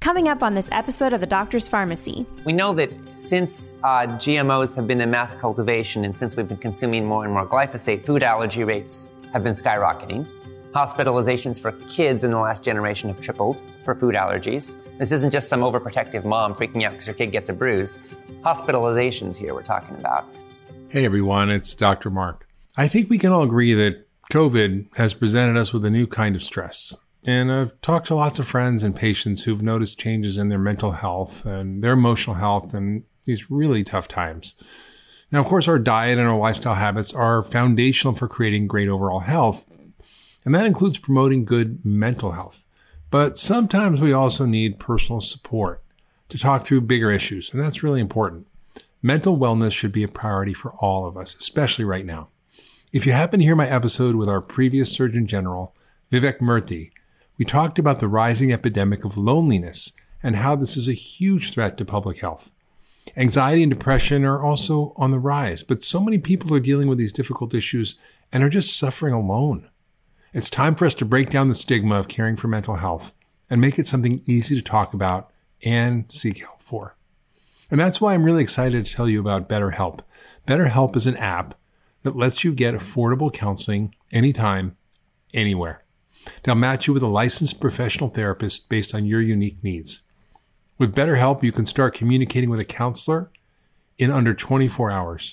coming up on this episode of The Doctor's Pharmacy. We know that since GMOs have been in mass cultivation and since we've been consuming more and more glyphosate, food allergy rates have been skyrocketing. Hospitalizations for kids in the last generation have tripled for food allergies. This isn't just some overprotective mom freaking out because her kid gets a bruise. Hospitalizations here we're talking about. Hey everyone, it's Dr. Mark. I think we can all agree that COVID has presented us with a new kind of stress. And I've talked to lots of friends and patients who've noticed changes in their mental health and their emotional health in these really tough times. Now, of course, our diet and our lifestyle habits are foundational for creating great overall health. And that includes promoting good mental health. But sometimes we also need personal support to talk through bigger issues. And that's really important. Mental wellness should be a priority for all of us, especially right now. If you happen to hear my episode with our previous Surgeon General, Vivek Murthy, we talked about the rising epidemic of loneliness and how this is a huge threat to public health. Anxiety and depression are also on the rise, but so many people are dealing with these difficult issues and are just suffering alone. It's time for us to break down the stigma of caring for mental health and make it something easy to talk about and seek help for. And that's why I'm really excited to tell you about BetterHelp. BetterHelp is an app that lets you get affordable counseling anytime, anywhere. They'll match you with a licensed professional therapist based on your unique needs. With BetterHelp, you can start communicating with a counselor in under 24 hours.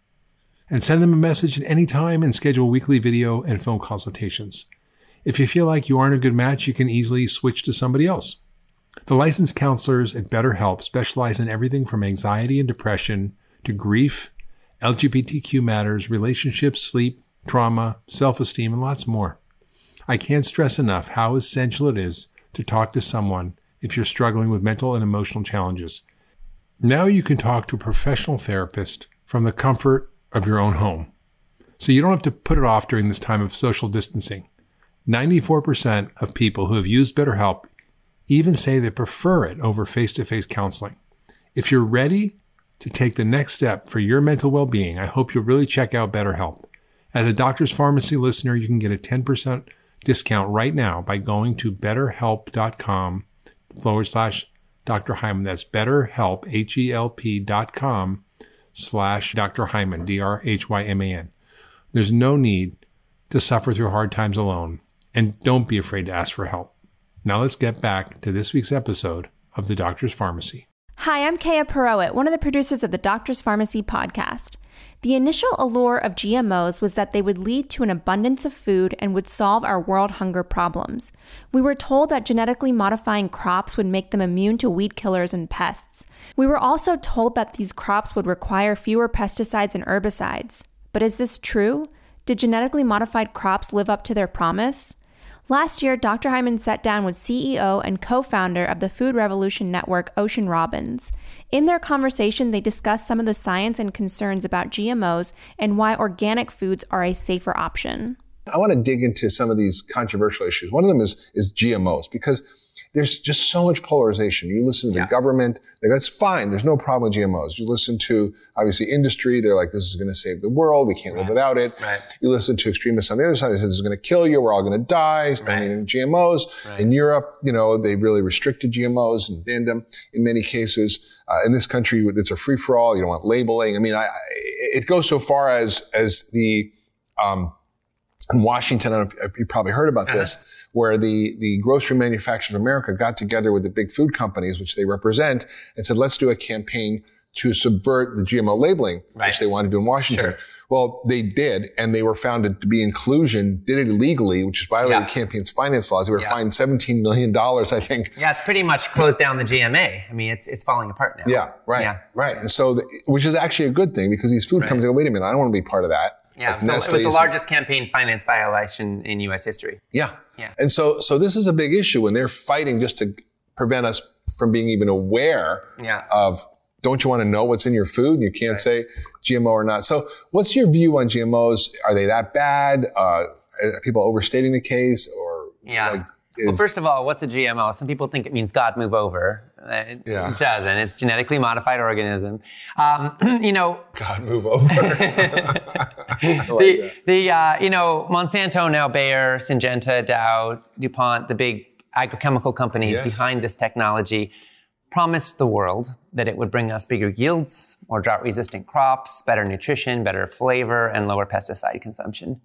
And send them a message at any time and schedule weekly video and phone consultations. If you feel like you aren't a good match, you can easily switch to somebody else. The licensed counselors at BetterHelp specialize in everything from anxiety and depression to grief, LGBTQ matters, relationships, sleep, trauma, self-esteem, and lots more. I can't stress enough how essential it is to talk to someone if you're struggling with mental and emotional challenges. Now you can talk to a professional therapist from the comfort of your own home. So you don't have to put it off during this time of social distancing. 94% of people who have used BetterHelp even say they prefer it over face-to-face counseling. If you're ready to take the next step for your mental well-being, I hope you'll really check out BetterHelp. As a Doctor's Pharmacy listener, you can get a 10% discount right now by going to betterhelp.com/Dr. Hyman. That's BetterHelp, HELP.com/Dr. Hyman, DrHyman. There's no need to suffer through hard times alone, and don't be afraid to ask for help. Now let's get back to this week's episode of The Doctor's Pharmacy. Hi, I'm Kaya Perowit, one of the producers of the Doctor's Pharmacy podcast. The initial allure of GMOs was that they would lead to an abundance of food and would solve our world hunger problems. We were told that genetically modifying crops would make them immune to weed killers and pests. We were also told that these crops would require fewer pesticides and herbicides. But is this true? Did genetically modified crops live up to their promise? Last year, Dr. Hyman sat down with CEO and co-founder of the Food Revolution Network, Ocean Robbins. In their conversation, they discussed some of the science and concerns about GMOs and why organic foods are a safer option. I want to dig into some of these controversial issues. One of them is GMOs, because there's just so much polarization. You listen to the government, that's fine. There's no problem with GMOs. You listen to, obviously, industry. They're like, this is going to save the world. We can't live without it. Right. You listen to extremists on the other side. They say, this is going to kill you. We're all going to die. Standing in GMOs. Right. In Europe, they really restricted GMOs and banned them in many cases. In this country, it's a free-for-all. You don't want labeling. I mean, it goes so far as the, in Washington, I don't know if you probably heard about this, where the grocery manufacturers of America got together with the big food companies, which they represent, and said, let's do a campaign to subvert the GMO labeling, which they wanted to do in Washington. Sure. Well, they did, and they were found to be inclusion, did it illegally, which violated campaigns finance laws. They were fined $17 million, I think. Yeah, it's pretty much closed down the GMA. I mean, it's falling apart now. Yeah, right. And so, which is actually a good thing, because these food companies go, wait a minute, I don't want to be part of that. Yeah, so it was the largest campaign finance violation in U.S. history. Yeah. And so this is a big issue, and they're fighting just to prevent us from being even aware of, don't you want to know what's in your food? And you can't say GMO or not. So what's your view on GMOs? Are they that bad? Are people overstating the case? Or well, first of all, what's a GMO? Some people think it means God move over. It doesn't. It's genetically modified organism. God move over. Monsanto, now Bayer, Syngenta, Dow, DuPont, the big agrochemical companies behind this technology promised the world that it would bring us bigger yields, more drought-resistant crops, better nutrition, better flavor, and lower pesticide consumption.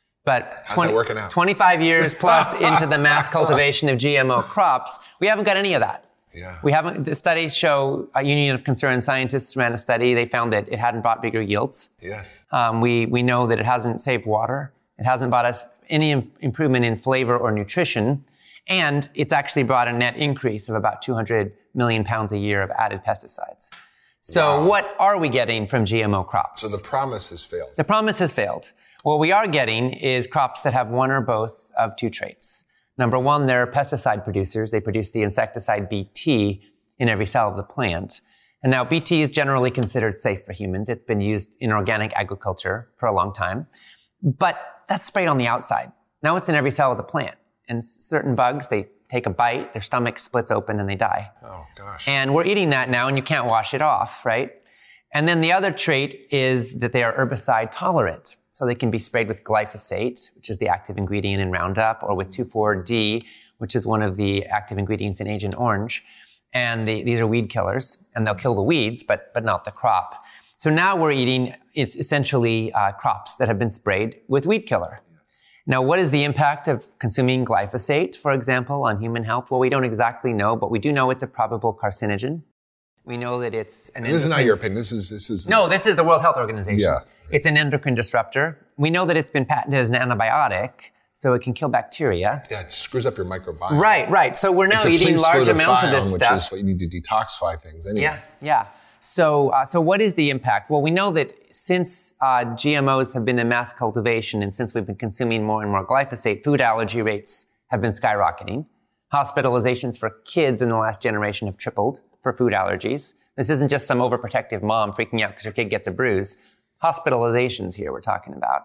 But how's that working out? 25 years plus into the mass cultivation of GMO crops, we haven't got any of that. Yeah. We haven't. The studies show, a Union of Concerned Scientists ran a study. They found that it hadn't brought bigger yields. Yes. We know that it hasn't saved water. It hasn't brought us any improvement in flavor or nutrition. And it's actually brought a net increase of about 200 million pounds a year of added pesticides. So what are we getting from GMO crops? So the promise has failed. The promise has failed. What we are getting is crops that have one or both of two traits. Number one, they're pesticide producers. They produce the insecticide Bt in every cell of the plant. And now Bt is generally considered safe for humans. It's been used in organic agriculture for a long time. But that's sprayed on the outside. Now it's in every cell of the plant. And certain bugs, they take a bite, their stomach splits open and they die. Oh, gosh. And we're eating that now and you can't wash it off, right? And then the other trait is that they are herbicide tolerant. So they can be sprayed with glyphosate, which is the active ingredient in Roundup, or with 2,4-D, which is one of the active ingredients in Agent Orange. And these are weed killers, and they'll kill the weeds, but not the crop. So now we're eating is essentially crops that have been sprayed with weed killer. Now, what is the impact of consuming glyphosate, for example, on human health? Well, we don't exactly know, but we do know it's a probable carcinogen. We know that it's an this is not your opinion. This is No, this is the World Health Organization. Yeah. It's an endocrine disruptor. We know that it's been patented as an antibiotic, so it can kill bacteria. Yeah, it screws up your microbiome. Right. So we're now eating large amounts of this stuff. Which is what you need to detoxify things anyway. Yeah. So what is the impact? Well, we know that since GMOs have been in mass cultivation and since we've been consuming more and more glyphosate, food allergy rates have been skyrocketing. Hospitalizations for kids in the last generation have tripled for food allergies. This isn't just some overprotective mom freaking out because her kid gets a bruise. Hospitalizations here we're talking about.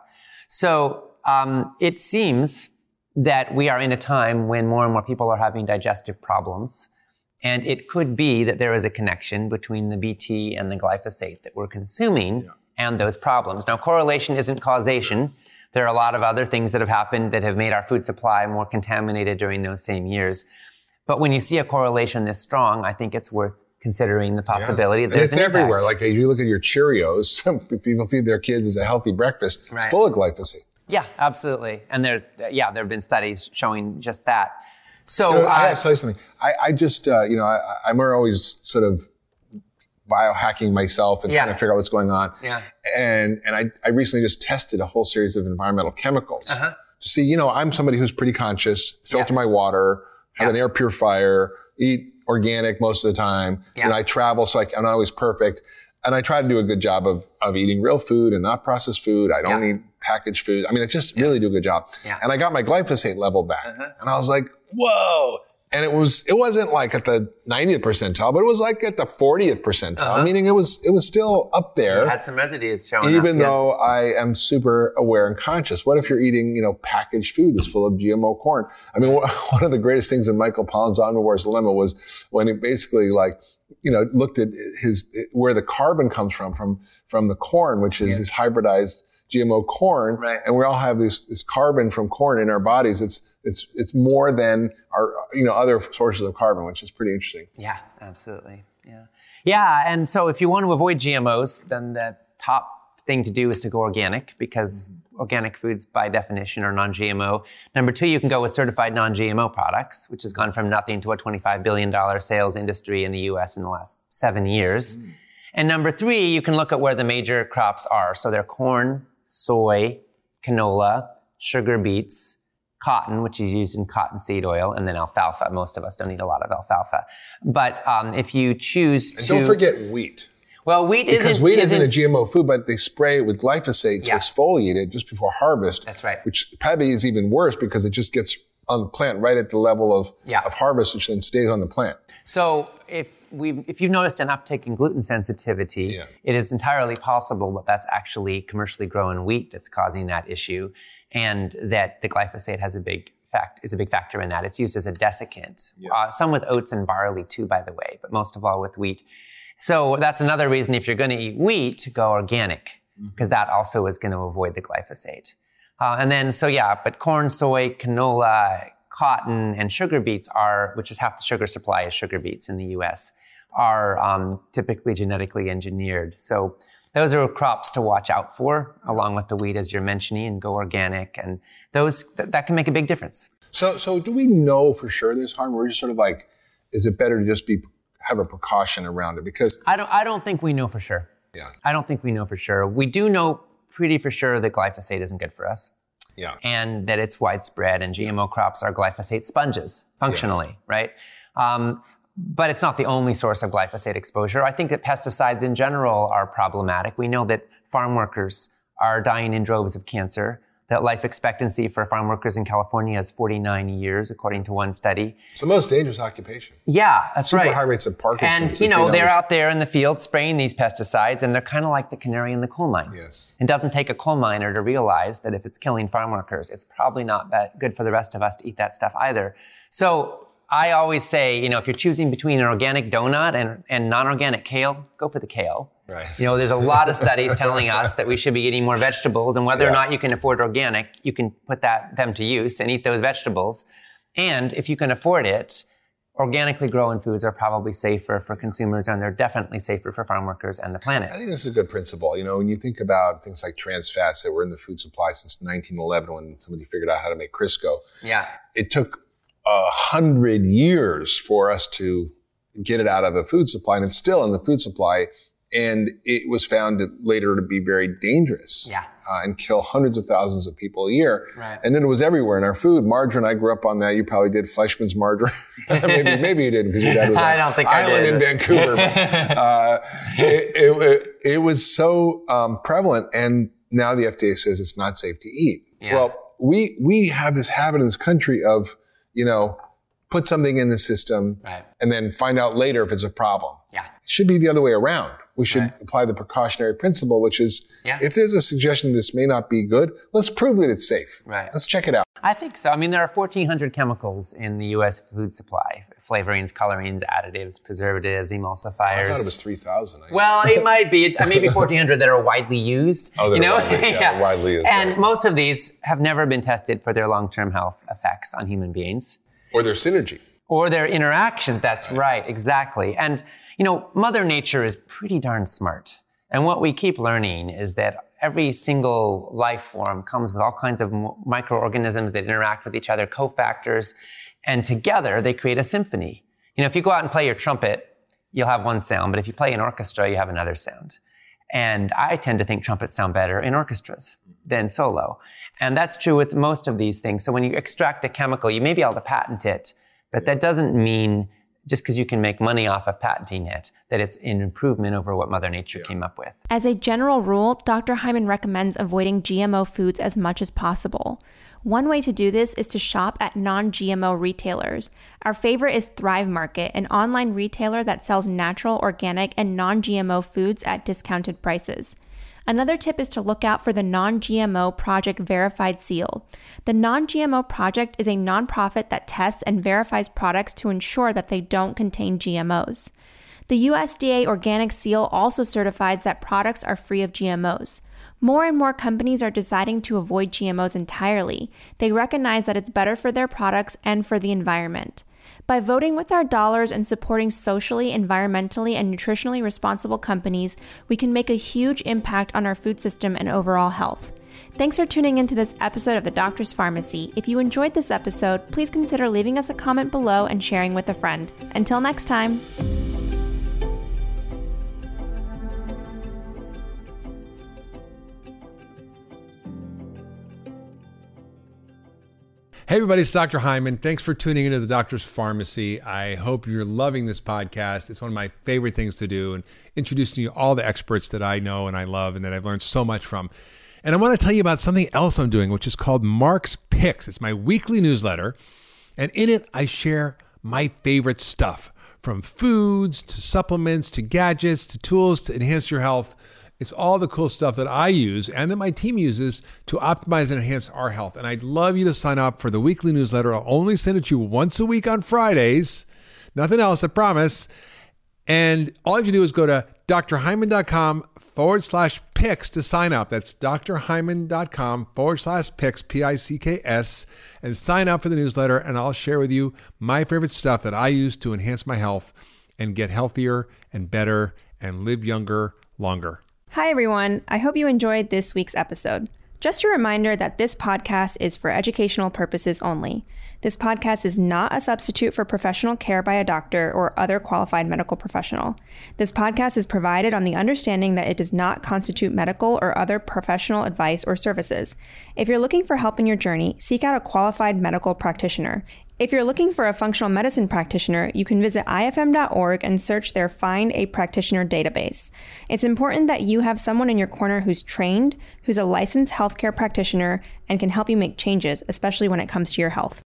So it seems that we are in a time when more and more people are having digestive problems. And it could be that there is a connection between the Bt and the glyphosate that we're consuming and those problems. Now, correlation isn't causation. There are a lot of other things that have happened that have made our food supply more contaminated during those same years. But when you see a correlation this strong, I think it's worth considering the possibility that there's it's an everywhere. impact. Like if you look at your Cheerios, people feed their kids as a healthy breakfast. Right. It's full of glyphosate. Yeah, absolutely. And there have been studies showing just that. So I have to tell you something. I'm always sort of biohacking myself and trying to figure out what's going on. Yeah. And I recently just tested a whole series of environmental chemicals to see, I'm somebody who's pretty conscious, filter my water, have an air purifier, eat organic most of the time. Yeah. I travel, so I'm not always perfect. And I try to do a good job of eating real food and not processed food. I don't eat packaged food. I mean, I just really do a good job. Yeah. And I got my glyphosate level back. And I was like, whoa. And it wasn't like at the 90th percentile, but it was like at the 40th percentile, meaning it was still up there. You had some residues showing up. Even though I am super aware and conscious. What if you're eating, packaged food that's full of GMO corn? I mean, one of the greatest things in Michael Pollan's Omnivore's Dilemma was when he basically looked at where the carbon comes from the corn, which is this hybridized GMO corn, right. And we all have this carbon from corn in our bodies. It's more than our other sources of carbon, which is pretty interesting. Yeah, absolutely. Yeah. And so if you want to avoid GMOs, then the top thing to do is to go organic, because organic foods by definition are non-GMO. Number two, you can go with certified non-GMO products, which has gone from nothing to a $25 billion sales industry in the US in the last 7 years. And number three, you can look at where the major crops are. So they're corn, soy, canola, sugar beets, cotton, which is used in cottonseed oil, and then alfalfa. Most of us don't eat a lot of alfalfa. But if you choose to... And don't forget wheat. Well, wheat isn't a GMO food, but they spray it with glyphosate to exfoliate it just before harvest. That's right. Which probably is even worse because it just gets on the plant right at the level of harvest, which then stays on the plant. So if you've noticed an uptick in gluten sensitivity, it is entirely possible that that's actually commercially grown wheat that's causing that issue, and that the glyphosate is a big factor in that. It's used as a desiccant. Some with oats and barley too, by the way, but most of all with wheat. So that's another reason, if you're going to eat wheat, to go organic, because that also is going to avoid the glyphosate. But corn, soy, canola, cotton and sugar beets which is half the sugar supply is sugar beets in the U.S., are typically genetically engineered. So those are crops to watch out for, along with the wheat, as you're mentioning, and go organic. And that can make a big difference. So do we know for sure there's harm? We're just sort of like, is it better to just have a precaution around it? Because I don't think we know for sure. Yeah. I don't think we know for sure. We do know pretty for sure that glyphosate isn't good for us. Yeah. And that it's widespread, and GMO crops are glyphosate sponges, functionally, yes. Right? But it's not the only source of glyphosate exposure. I think that pesticides in general are problematic. We know that farm workers are dying in droves of cancer, that life expectancy for farm workers in California is 49 years, according to one study. It's the most dangerous occupation. Yeah, that's Super right. Super high rates of Parkinson's. And, they're out there in the field spraying these pesticides, and they're kind of like the canary in the coal mine. Yes. It doesn't take a coal miner to realize that if it's killing farm workers, it's probably not good for the rest of us to eat that stuff either. So I always say, if you're choosing between an organic donut and non-organic kale, go for the kale. Right. There's a lot of studies telling us that we should be eating more vegetables, and whether or not you can afford organic, you can put them to use and eat those vegetables. And if you can afford it, organically grown foods are probably safer for consumers, and they're definitely safer for farm workers and the planet. I think this is a good principle. When you think about things like trans fats that were in the food supply since 1911, when somebody figured out how to make Crisco. Yeah. It took 100 years for us to get it out of the food supply, and it's still in the food supply. And it was found later to be very dangerous. Yeah. And kill hundreds of thousands of people a year. Right. And then it was everywhere in our food. Margarine, I grew up on that. You probably did. Fleischmann's margarine. maybe you didn't, because your dad was on an island in Vancouver. It was so prevalent, and now the FDA says it's not safe to eat. Yeah. Well, we have this habit in this country of, put something in the system, right, and then find out later if it's a problem. Yeah. It should be the other way around. We should apply the precautionary principle, which is, if there's a suggestion this may not be good, let's prove that it's safe. Right. Let's check it out. I think so. There are 1,400 chemicals in the U.S. food supply. Flavorings, colorings, additives, preservatives, emulsifiers. I thought it was 3,000. Well, it might be. Maybe 1,400 that are widely used. Oh, they're widely used. And most of these have never been tested for their long-term health effects on human beings. Or their synergy. Or their interactions. That's right. Exactly. And Mother Nature is pretty darn smart. And what we keep learning is that every single life form comes with all kinds of microorganisms that interact with each other, cofactors, and together they create a symphony. If you go out and play your trumpet, you'll have one sound, but if you play an orchestra, you have another sound. And I tend to think trumpets sound better in orchestras than solo. And that's true with most of these things. So when you extract a chemical, you may be able to patent it, but that doesn't mean just because you can make money off of patenting it, that it's an improvement over what Mother Nature came up with. As a general rule, Dr. Hyman recommends avoiding GMO foods as much as possible. One way to do this is to shop at non-GMO retailers. Our favorite is Thrive Market, an online retailer that sells natural, organic, and non-GMO foods at discounted prices. Another tip is to look out for the Non-GMO Project Verified seal. The Non-GMO Project is a nonprofit that tests and verifies products to ensure that they don't contain GMOs. The USDA Organic Seal also certifies that products are free of GMOs. More and more companies are deciding to avoid GMOs entirely. They recognize that it's better for their products and for the environment. By voting with our dollars and supporting socially, environmentally, and nutritionally responsible companies, we can make a huge impact on our food system and overall health. Thanks for tuning into this episode of The Doctor's Pharmacy. If you enjoyed this episode, please consider leaving us a comment below and sharing with a friend. Until next time. Hey everybody, it's Dr. Hyman. Thanks for tuning into the Doctor's Pharmacy. I hope you're loving this podcast. It's one of my favorite things to do, and introducing you to all the experts that I know and I love and that I've learned so much from. And I want to tell you about something else I'm doing, which is called Mark's Picks. It's my weekly newsletter, and in it I share my favorite stuff, from foods to supplements to gadgets to tools to enhance your health. It's all the cool stuff that I use and that my team uses to optimize and enhance our health. And I'd love you to sign up for the weekly newsletter. I'll only send it to you once a week on Fridays. Nothing else, I promise. And all you have to do is go to drhyman.com/picks PICS to sign up. That's drhyman.com/PICS, P-I-C-K-S, and sign up for the newsletter, and I'll share with you my favorite stuff that I use to enhance my health and get healthier and better and live younger, longer. Hi, everyone. I hope you enjoyed this week's episode. Just a reminder that this podcast is for educational purposes only. This podcast is not a substitute for professional care by a doctor or other qualified medical professional. This podcast is provided on the understanding that it does not constitute medical or other professional advice or services. If you're looking for help in your journey, seek out a qualified medical practitioner. If you're looking for a functional medicine practitioner, you can visit ifm.org and search their Find a Practitioner database. It's important that you have someone in your corner who's trained, who's a licensed healthcare practitioner, and can help you make changes, especially when it comes to your health.